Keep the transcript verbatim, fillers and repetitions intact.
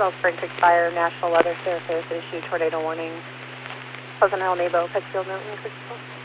Hill, Spring Creek Fire, National Weather Service issue tornado warning. Pleasant Hill, Nebo, Pittsfield, Newton, Crystal.